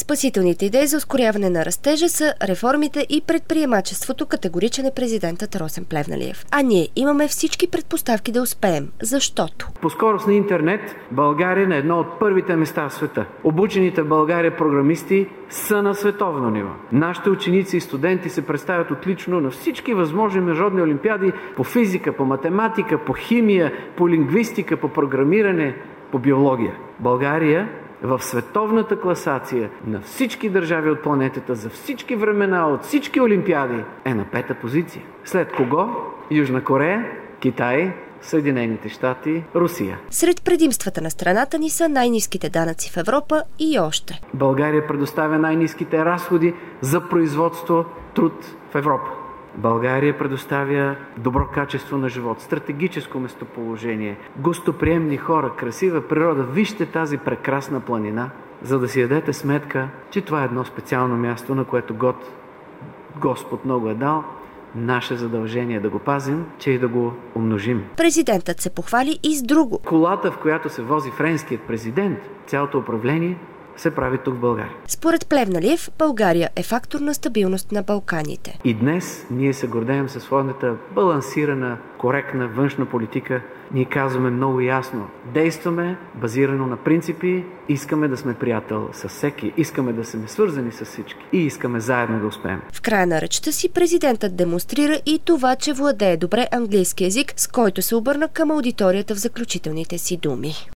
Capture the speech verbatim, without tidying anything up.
спасителните идеи за ускоряване на растежа са реформите и предприемачеството, категоричен е президентът Росен Плевнелиев. А ние имаме всички предпоставки да успеем, защото по скорост на интернет България е на едно от първите места в света. Обучените в България програмисти са на световно ниво. Нашите ученици и студенти се представят отлично на всички възможни международни олимпиади по физика, по математика, по химия, по лингвистика, по програмиране, по биология. България в световната класация на всички държави от планетата за всички времена, от всички олимпиади е на пета позиция. След кого? Южна Корея, Китай, Съединените щати, Русия. Сред предимствата на страната ни са най-ниските данъци в Европа и още. България предоставя най-ниските разходи за производство, труд в Европа. България предоставя добро качество на живот, стратегическо местоположение, гостоприемни хора, красива природа. Вижте тази прекрасна планина, за да си дадете сметка, че това е едно специално място, на което Год, Господ много е дал. Наше задължение е да го пазим, че и да го умножим. Президентът се похвали и с друго. Колата, в която се вози френският президент, цялото управление се прави тук в България. Според Плевнелиев, България е фактор на стабилност на Балканите. И днес ние се гордеем със своята балансирана, коректна външна политика. Ние казваме много ясно. Действаме базирано на принципи, искаме да сме приятел с всеки, искаме да сме свързани с всички и искаме заедно да успеем. В края на речта си президентът демонстрира и това, че владее добре английски език, с който се обърна към аудиторията в заключителните си думи.